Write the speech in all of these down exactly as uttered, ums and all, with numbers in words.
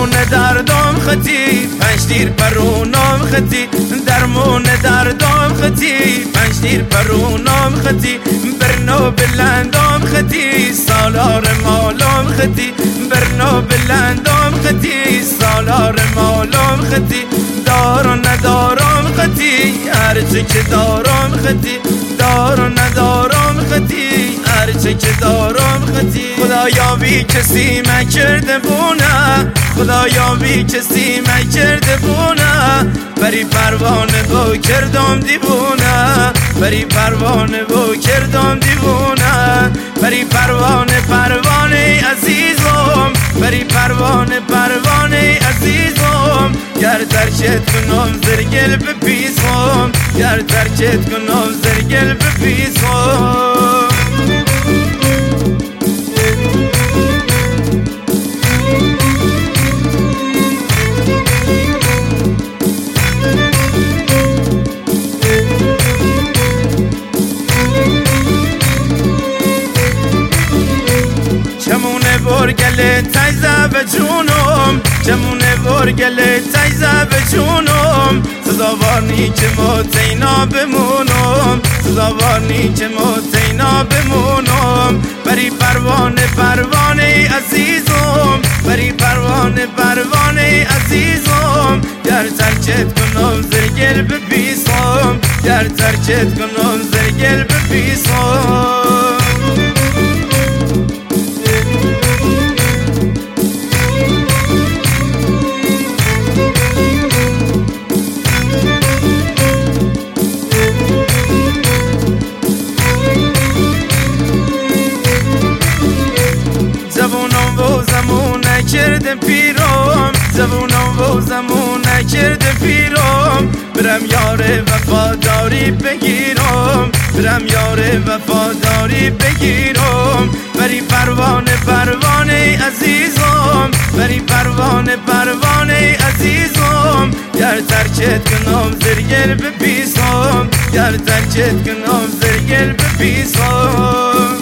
درمون دردم خطی پنج تیر پرونم خطی درمون دردم خطی پنج تیر پرونم خطی برنو بلندم خطی سالار مالم خطی برنو بلندم خطی سالار مالم خطی دار و ندارم خطی هرچه که دارم خطی دار و ندارم خطی هرچه که دارم خطی خدایا بی کسی مکرده بونه خدایا بی کسی مکرده بونه بری پروانه بو کردم دیوونه بری پروانه بو کردم دیوونه بری پروانه پروانه عزیزم بری پروانه پروانه عزیزم گر ترکت کنم زرگل بپیسم گر ترکت کنم زرگل بپیسم چمونه برگل تیزه به جونم چمونه برگل تیزه به جونم سزاوارنی که ما تینا بمونم سزاوارنی که ما تینا بمونم بری پروانه پروانه عزیزم بری پروانه پروانه عزیزم گر ترکت کنم زرگل بپیسم گر ترکت کنم زرگل بپیسم زبونم و زمون نکرده پیرم زبونم و زمون نکرده پیرم برم یار وفاداری بگیرم برم یار وفاداری بگیرم بری پروانه پروانه عزیزم بری پروانه پروانه عزیزم گر ترکت کنم زرگل بپیسم گر ترکت کنم زرگل بپیسم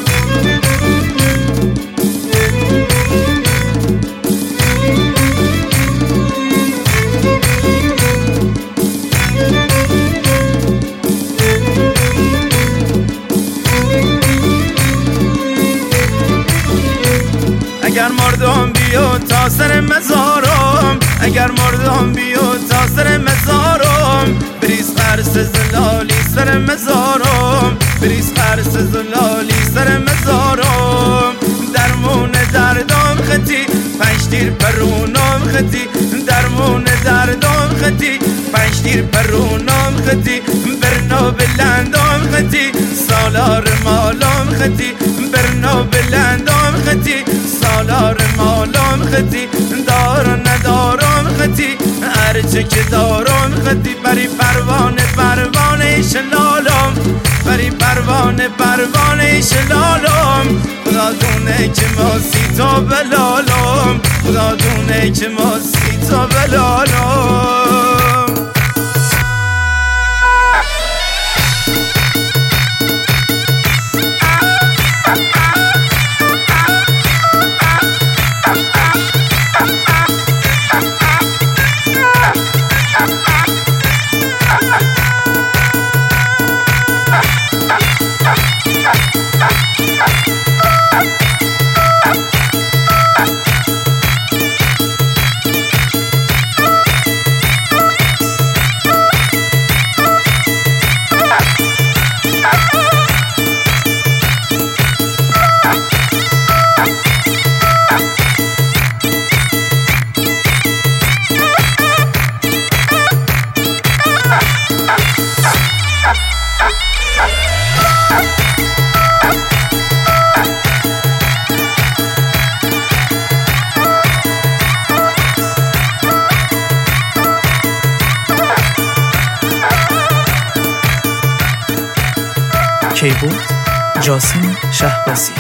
اگر مردم بیو تا سر مزارم اگر مردم بیو تا سر مزارم بریز قرص زلالی سر مزارم بریز قرص زلالی سر مزارم درمون دردم خطی پنج تیر پرونم خطی درمون دردم خطی پنج تیر پرونم خطی برنو بلندم خطی سالار مالم خطی برنو بلندم خطی سالار مالم خطی دار و ندارم خطی هرچه که دارم خطی بری پروانه پروانه شلالم بری پروانه پروانه شلالم خدا دونه که ما سی تا بلالم خدا دونه که ما سی تا بلالم کیبورد جاسم شهبازی.